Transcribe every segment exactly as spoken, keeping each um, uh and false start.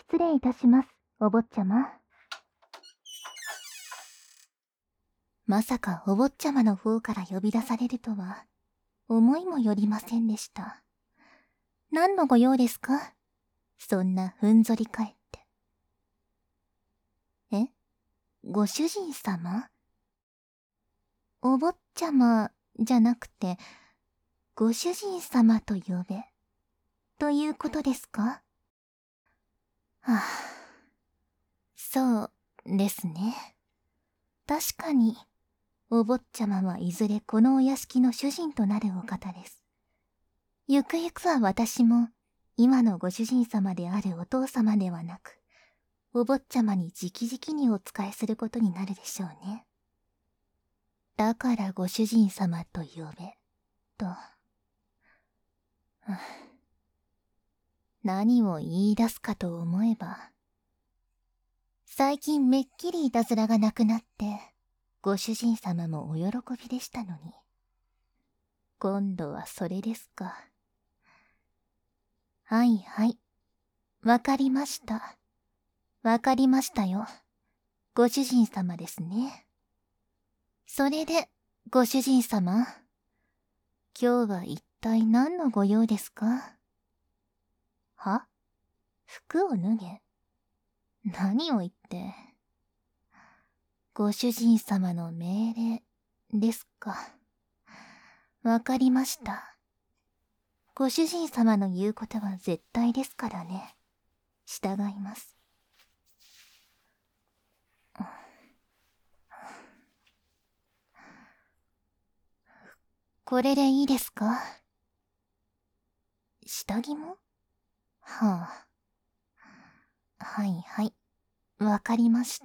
失礼いたします、お坊ちゃま。まさかお坊ちゃまの方から呼び出されるとは、思いもよりませんでした。何のご用ですか？そんなふんぞり返って。え？ご主人様？お坊ちゃまじゃなくて、ご主人様と呼べ、ということですか？はあ、そうですね。確かに、お坊ちゃまはいずれこのお屋敷の主人となるお方です。ゆくゆくは私も、今のご主人様であるお父様ではなく、お坊ちゃまに直々にお仕えすることになるでしょうね。だからご主人様と呼べ、と。何を言い出すかと思えば、最近めっきりいたずらがなくなって、ご主人様もお喜びでしたのに。今度はそれですか。はいはい。わかりました。わかりましたよ。ご主人様ですね。それで、ご主人様。今日は一体何のご用ですか？は？服を脱げ？何を言って。ご主人様の命令ですか。わかりました。ご主人様の言うことは絶対ですからね。従います。これでいいですか？下着も？はあ。はいはい。わかりました。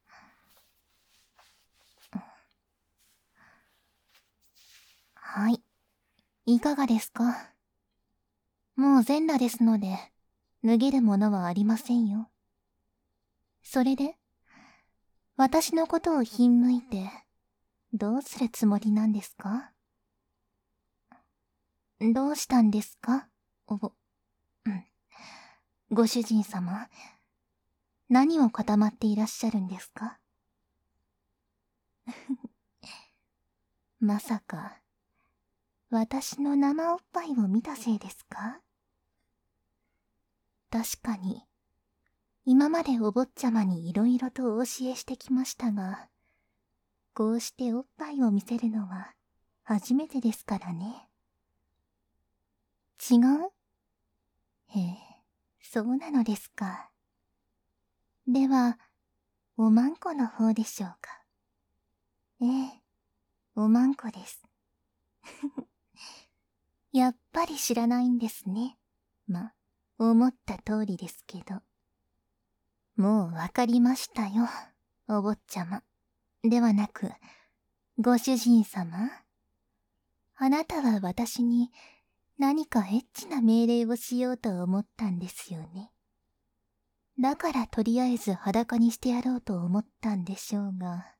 はい。いかがですか？もう全裸ですので、脱げるものはありませんよ。それで、私のことをひんむいて、どうするつもりなんですか？どうしたんですか？おぼ、うん。ご主人様、何を固まっていらっしゃるんですか？まさか、私の生おっぱいを見たせいですか？確かに、今までお坊ちゃまにいろいろとお教えしてきましたが、こうしておっぱいを見せるのは初めてですからね。違う？へえ、そうなのですか。では、おまんこの方でしょうか。ええ、おまんこです。やっぱり知らないんですね。ま、思った通りですけど。もうわかりましたよ、お坊ちゃま。ではなく、ご主人様。あなたは私に何かエッチな命令をしようと思ったんですよね。だからとりあえず裸にしてやろうと思ったんでしょうが。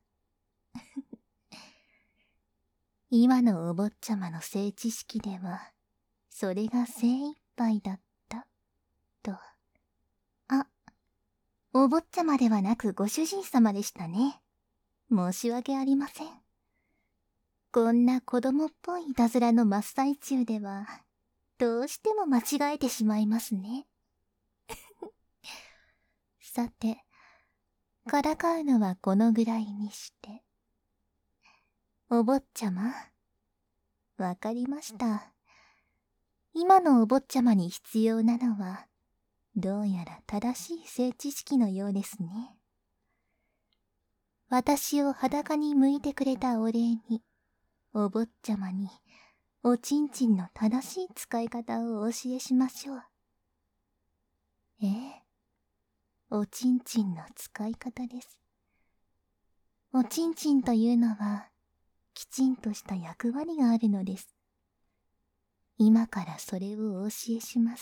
今のお坊ちゃまの性知識では、それが精一杯だった、と。あ、お坊ちゃまではなくご主人様でしたね。申し訳ありません。こんな子供っぽいいたずらの真っ最中では、どうしても間違えてしまいますね。さて、からかうのはこのぐらいにして。お坊ちゃま、わかりました。今のお坊ちゃまに必要なのは、どうやら正しい性知識のようですね。私を裸に向いてくれたお礼に、お坊ちゃまに、おちんちんの正しい使い方をお教えしましょう。ええ、おちんちんの使い方です。おちんちんというのは、きちんとした役割があるのです。今からそれをお教えします。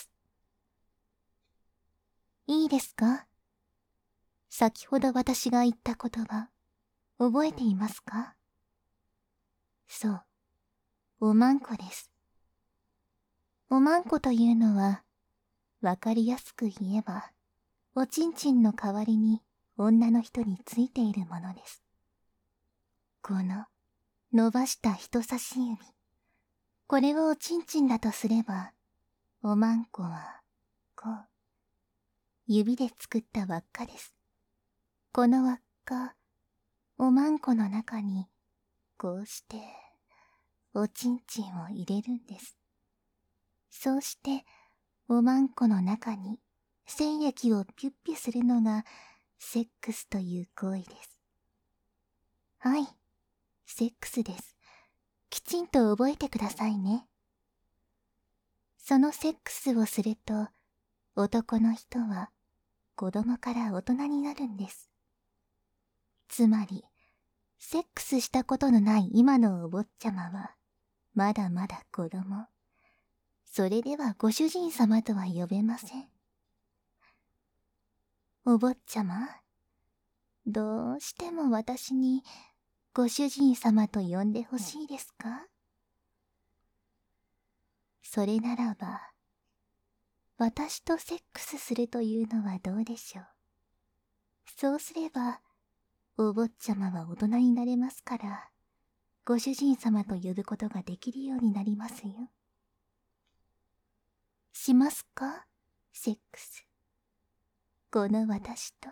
いいですか？先ほど私が言った言葉、覚えていますか？そう、おまんこです。おまんこというのは、わかりやすく言えば、 おちんちんの代わりに女の人についているものです。この伸ばした人差し指、これをおちんちんだとすれば、おまんこはこう、指で作った輪っかです。この輪っか、おまんこの中にこうしておちんちんを入れるんです。そうしておまんこの中に精液をピュッピュするのがセックスという行為です。はい、セックスです。きちんと覚えてくださいね。そのセックスをすると、男の人は子供から大人になるんです。つまり、セックスしたことのない今のお坊ちゃまは、まだまだ子供。それではご主人様とは呼べません。お坊ちゃま、どうしても私にご主人様と呼んでほしいですか？それならば、私とセックスするというのはどうでしょう。そうすれば、お坊ちゃまは大人になれますから、ご主人様と呼ぶことができるようになりますよ。しますか？セックス。この私と。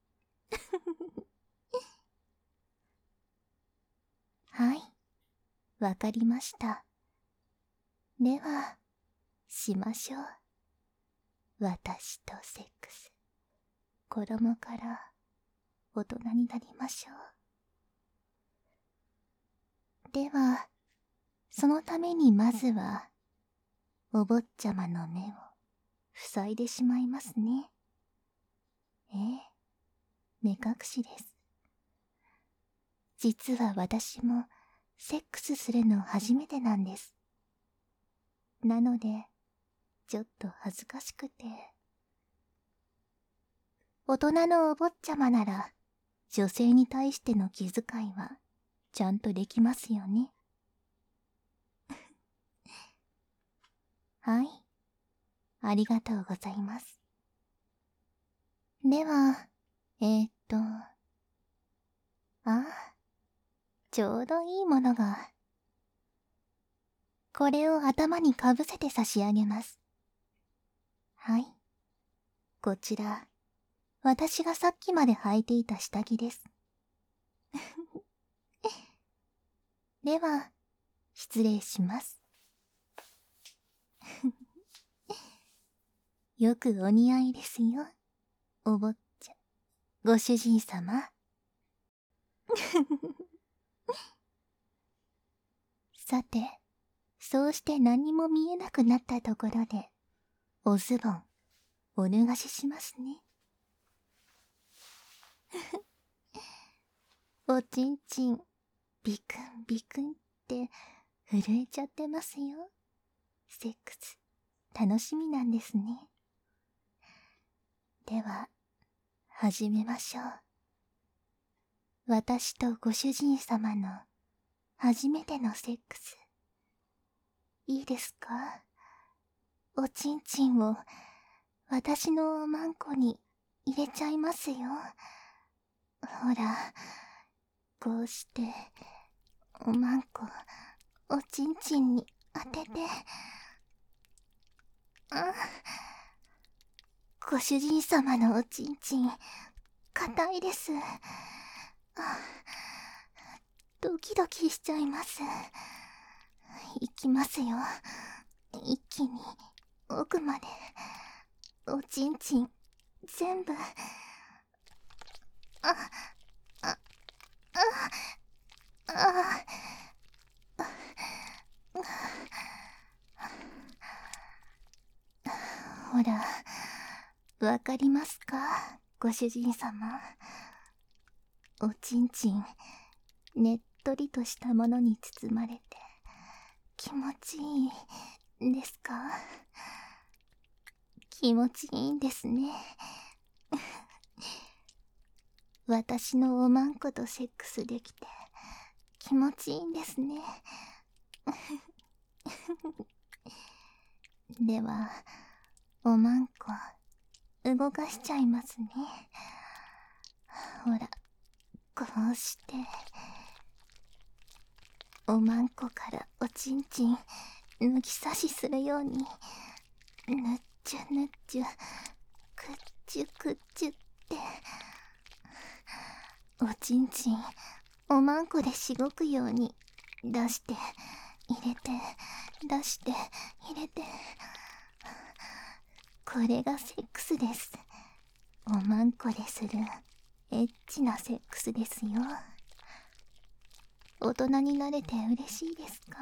はい、わかりました。では、しましょう。私とセックス。子供から大人になりましょう。では、そのためにまずは、お坊ちゃまの目を塞いでしまいますね。ええ、目隠しです。実は私もセックスするの初めてなんです。なので、ちょっと恥ずかしくて。大人のお坊ちゃまなら、女性に対しての気遣いは、ちゃんとできますよね。はい。ありがとうございます。では、えー、っと、ああ、ちょうどいいものが。これを頭にかぶせて差し上げます。はい。こちら、私がさっきまで履いていた下着です。では、失礼します。よくお似合いですよ、お坊ちゃん。ご主人様。さて、そうして何も見えなくなったところで、おズボン、お脱がししますね。おちんちん、ビクンビクンって震えちゃってますよ。セックス、楽しみなんですね。では、始めましょう。私とご主人様の初めてのセックス。いいですか？おちんちんを私のおまんこに入れちゃいますよ。ほら、こうして、おまんこ、おちんちんに当てて。あ、ご主人様のおちんちん、硬いです。あ、ドキドキしちゃいます。いきますよ。一気に、奥まで。おちんちん、全部。あ、あ、あ、あ、ほら、わかりますか、ご主人様。おちんちん、ねっとりとしたものに包まれて、気持ちいいですか？気持ちいいんですね。私のおまんことセックスできて、気持ちいいんですね。では、おまんこ、 動かしちゃいますね。ほら、こうして。おまんこからおちんちん抜き差しするように、ぬっちゅぬっちゅ、くっちゅくっちゅって、おちんちんおまんこでしごくように出して入れて出して入れて、これがセックスです。おまんこでするエッチなセックスですよ。大人になれて嬉しいですか？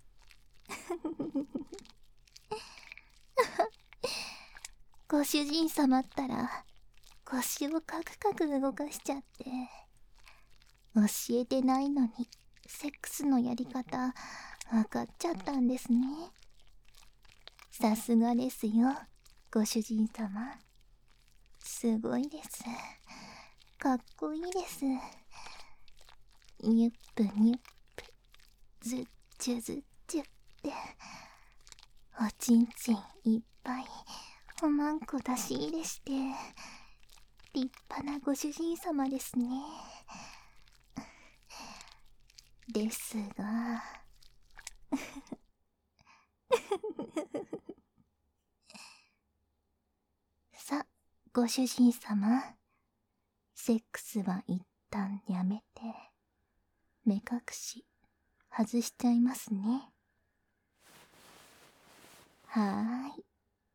ご主人様ったら腰をカクカク動かしちゃって、教えてないのにセックスのやり方分かっちゃったんですね。さすがですよ、ご主人様。すごいです。かっこいいです。ニュップニュップ、ズッチュズッチュって、おちんちんいっぱいおまんこ出し入れして、立派なご主人様ですね。ですがさ、ご主人様、セックスは一旦やめて、目隠し外しちゃいますね。はーい。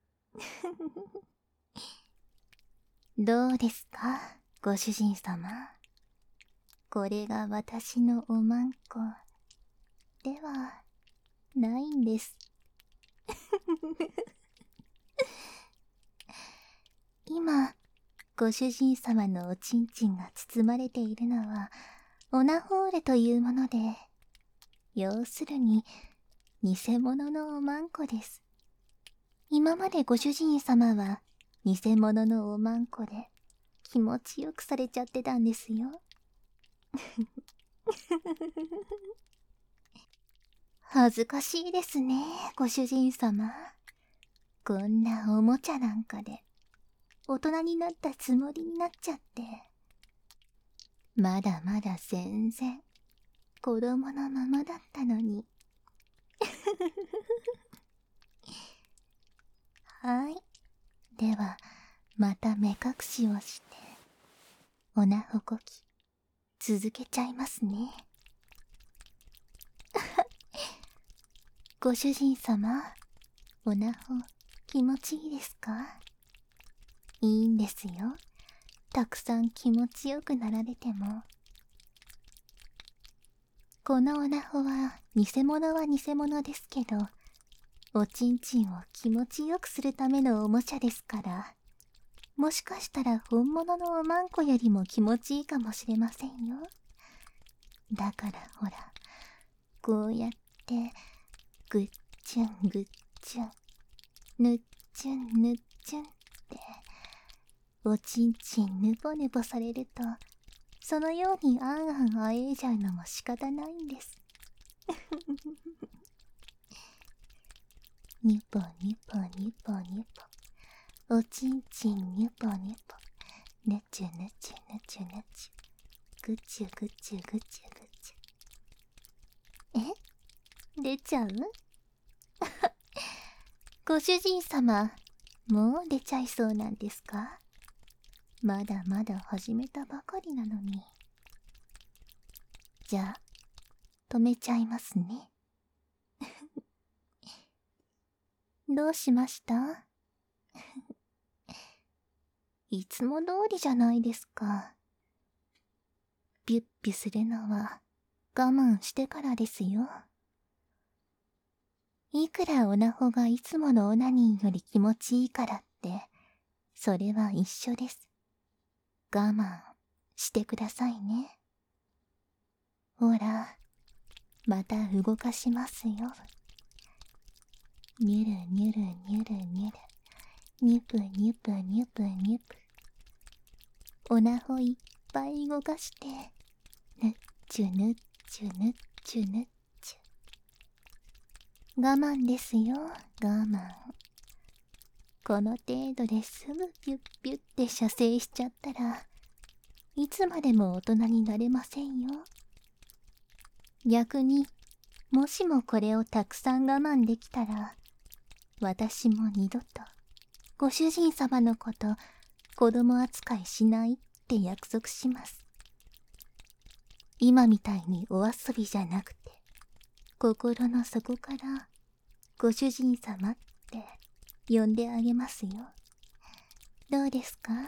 どうですか、ご主人様。これが私のおまんこではないんです。今、ご主人様のおちんちんが包まれているのはオナホールというもので、要するに偽物のおまんこです。今までご主人様は偽物のおまんこで気持ちよくされちゃってたんですよ。恥ずかしいですね、ご主人様。こんなおもちゃなんかで大人になったつもりになっちゃって。まだまだ全然子供のままだったのに。はい。では、また目隠しをして、おなほこき、続けちゃいますね。ご主人様、おなほ、気持ちいいですか？いいんですよ。たくさん気持ちよくなられても。このおなほは、偽物は偽物ですけど、おちんちんを気持ちよくするためのおもちゃですから、もしかしたら本物のおまんこよりも気持ちいいかもしれませんよ。だからほら、こうやってぐっちゅんぐっちゅん、ぬっちゅんぬっちゅんって、おちんちんぬぼぬぼされると、そのようにあんあんあえいじゃうのも仕方ないんです。にぽにぽにぽにぽ、おちんちんにぽにぽ、ぬちゅぬちゅぬちゅぬちゅ、ぐちゅぐちゅぐちゅぐちゅ。え？出ちゃう？ご主人様、もう出ちゃいそうなんですか？まだまだ始めたばかりなのに。じゃあ、止めちゃいますね。どうしました？いつも通りじゃないですか。ビュッビュするのは我慢してからですよ。いくらオナホがいつものオナニーより気持ちいいからって、それは一緒です。我慢してくださいね。ほら、また動かしますよ。ニュルニュルニュルニュル、ニュプニュプニュプニュプ。おなほいっぱい動かして、ぬっちゅぬっちゅぬっちゅぬっちゅ。我慢ですよ、我慢。 この程度ですぐピュッピュッって射精しちゃったら、いつまでも大人になれませんよ。逆に、もしもこれをたくさん我慢できたら、私も二度と、ご主人様のこと、子供扱いしないって約束します。今みたいにお遊びじゃなくて、心の底から、ご主人様って呼んであげますよ。どうですか？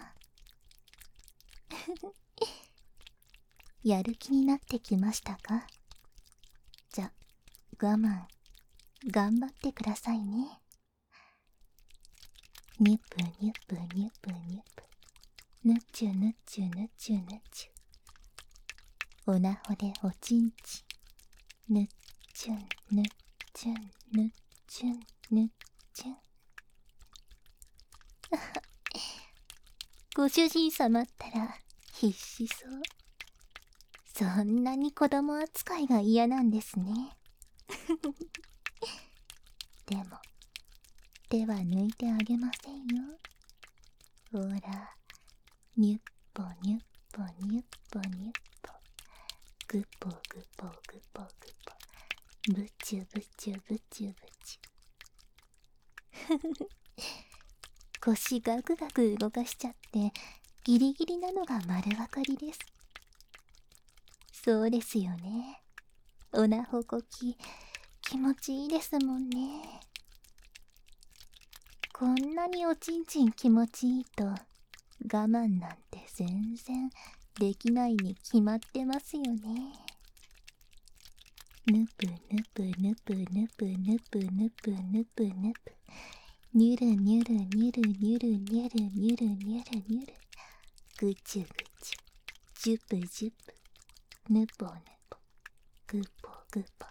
やる気になってきましたか？じゃ、我慢、頑張ってくださいね。ニュプニュプニュプニュプ。ぬっちゅぬっちゅぬっちゅぬっちゅ。おなほでおちんちん。ぬっちゅんぬっちゅんぬっちゅんぬっちゅん。ご主人様ったら必死そう。そんなに子供扱いが嫌なんですね。でも、手は抜いてあげませんよ。ほら、ニュッポニュッポニュッポニュッポ。グポグポグポグポ。ブチュブチュブチュブチュ。腰ガクガク動かしちゃってギリギリなのが丸分かりです。そうですよね。おなほこき気持ちいいですもんね。こんなにおちんちん気持ちいいと我慢なんて全然できないに決まってますよね。ぬぷぬぷぬぷぬぷぬぷぬぷぬぷぬぷ。にゅるにゅるにゅるにゅるにゅるにゅるにゅるにゅる。ぐちゅぐちゅ。じゅぷじゅぷ。ぬぽぬぽ。ぐぽぐぽ。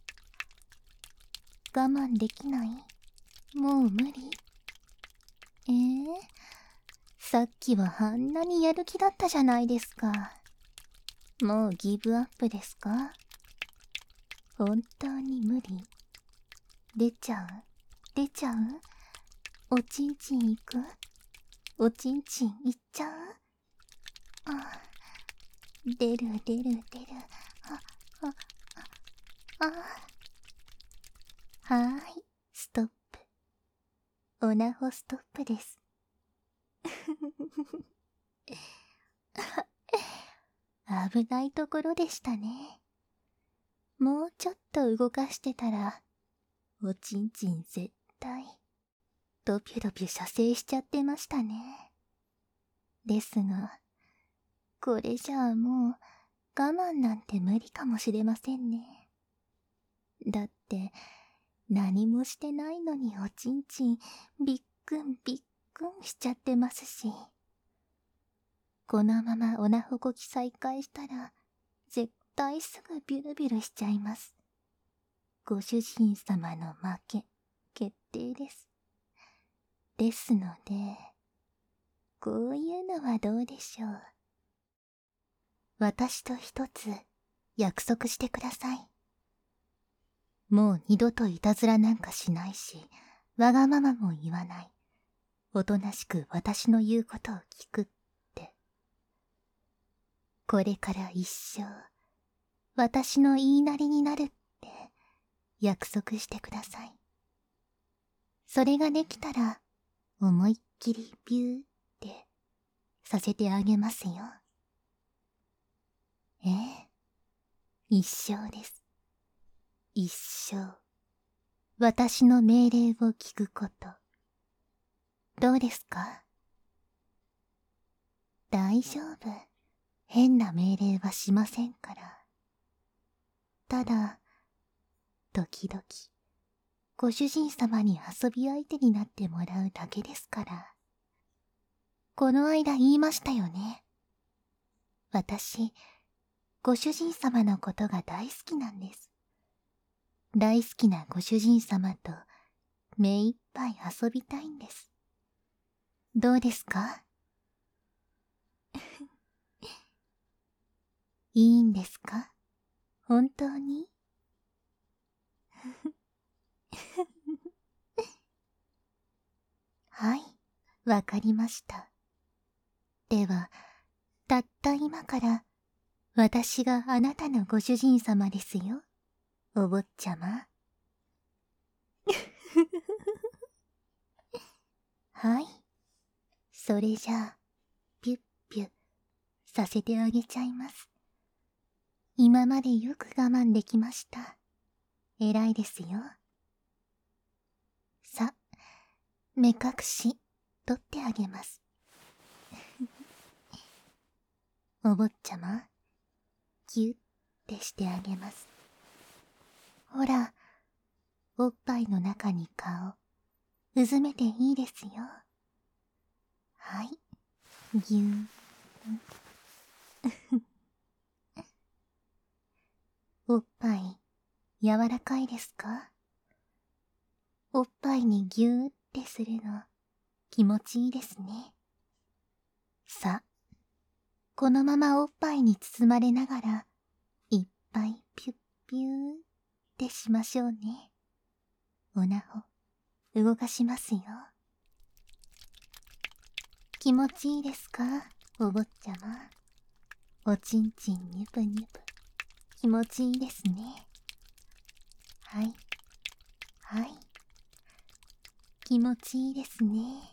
我慢できない？もう無理？えー、さっきはあんなにやる気だったじゃないですか。もうギブアップですか？本当に無理？出ちゃう？出ちゃう？おちんちん行く？おちんちん行っちゃう？あ、出る出る出る。あ、あ、あ、あ。はーい、ストップ。おなほストップです。危ないところでしたね。もうちょっと動かしてたら、おちんちん絶対、ドピュドピュ射精しちゃってましたね。ですが、これじゃあもう、我慢なんて無理かもしれませんね。だって、何もしてないのにおちんちん、びっくんびっくんしちゃってますし。このままおなほこき再開したら、絶対すぐビュルビュルしちゃいます。ご主人様の負け、決定です。ですので、こういうのはどうでしょう。私と一つ、約束してください。もう二度といたずらなんかしないし、わがままも言わない。おとなしく私の言うことを聞くって。これから一生、私の言いなりになるって約束してください。それができたら、思いっきりビューってさせてあげますよ。ええ、一生です。一生、私の命令を聞くこと。どうですか？大丈夫。変な命令はしませんから。ただ、時々、ご主人様に遊び相手になってもらうだけですから。この間言いましたよね。私、ご主人様のことが大好きなんです。大好きなご主人様と目いっぱい遊びたいんです。どうですか？いいんですか？本当に？ はい、わかりました。では、たった今から、私があなたのご主人様ですよ、お坊ちゃま。はい。それじゃあ、ピュッピュッさせてあげちゃいます。今までよく我慢できました。偉いですよ。さ、目隠し、取ってあげます。お坊ちゃま、ぎゅってしてあげます。ほら、おっぱいの中に顔、うずめていいですよ。はい、ぎゅー。おっぱい、柔らかいですか？おっぱいにぎゅーってするの、気持ちいいですね。さ、このままおっぱいに包まれながら、いっぱいピュッピューってしましょうね。おなほ、動かしますよ。気持ちいいですか、お坊ちゃま。おちんちんにゅぷにゅぷ。気持ちいいですね。はい。はい。気持ちいいですね。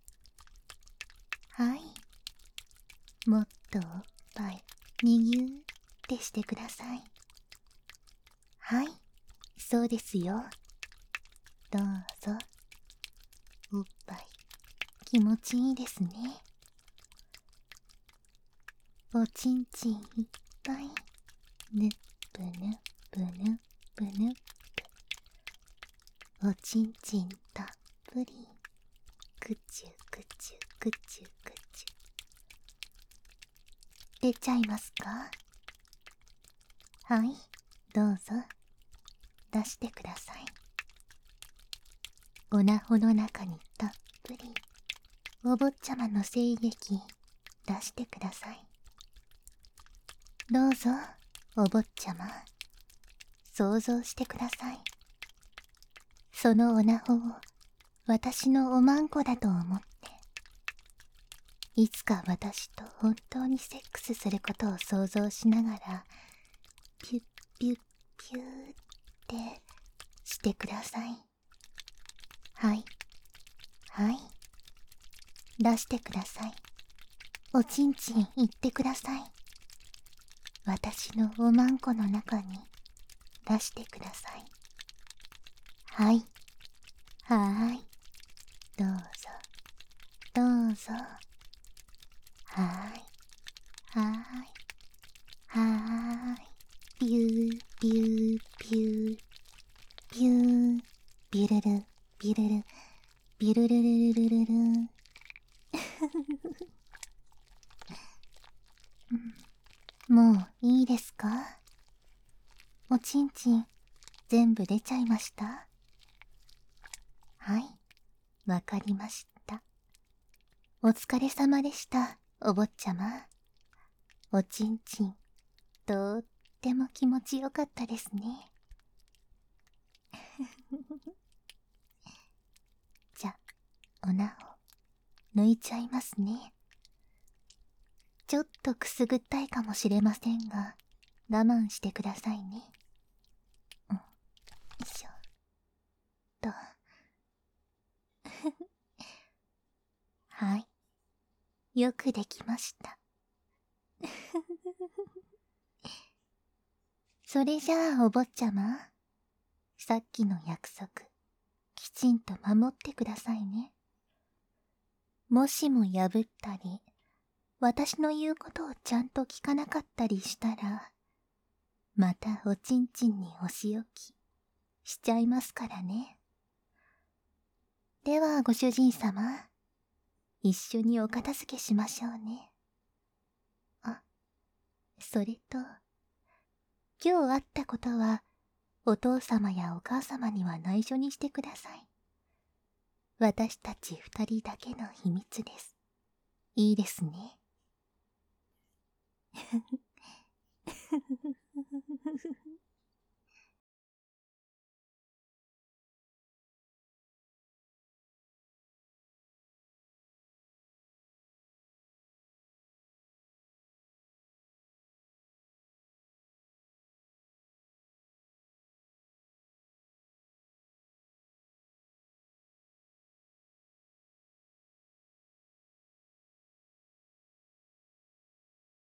はい。もっとおっぱい、にぎゅーってしてください。はい。そうですよ。どうぞ。おっぱい、気持ちいいですね。おちんちんいっぱい、ぬっぷぬっぷぬっぷぬっぷ。おちんちんたっぷり、くちゅくちゅくちゅくちゅ。出ちゃいますか？はい、どうぞ。出してください。おなほの中にたっぷり、お坊ちゃまの精液、出してください。どうぞ、お坊ちゃま。想像してください。そのおなほを私のおまんこだと思って、いつか私と本当にセックスすることを想像しながら、ピュッピュッピューってしてください。はい。はい。出してください。おちんちん言ってください。私のおまんこの中に出してください。はい。はーい。どうぞ。どうぞ。はーい。はーい。はーい。ピューピューピュー。ピュー。ビュルル、ビュルル、ビュルルルルルルルン。もういいですか？おちんちん全部出ちゃいました？はい、わかりました。お疲れ様でした、お坊ちゃま。おちんちん、とっても気持ちよかったですね。じゃ、おなほ、抜いちゃいますね。ちょっとくすぐったいかもしれませんが、我慢してくださいね。うん、よいしょ。と。はい。よくできました。それじゃあ、お坊ちゃま。さっきの約束、きちんと守ってくださいね。もしも破ったり、私の言うことをちゃんと聞かなかったりしたら、またおちんちんにお仕置きしちゃいますからね。ではご主人様、一緒にお片付けしましょうね。あ、それと、今日あったことは、お父様やお母様には内緒にしてください。私たち二人だけの秘密です。いいですね。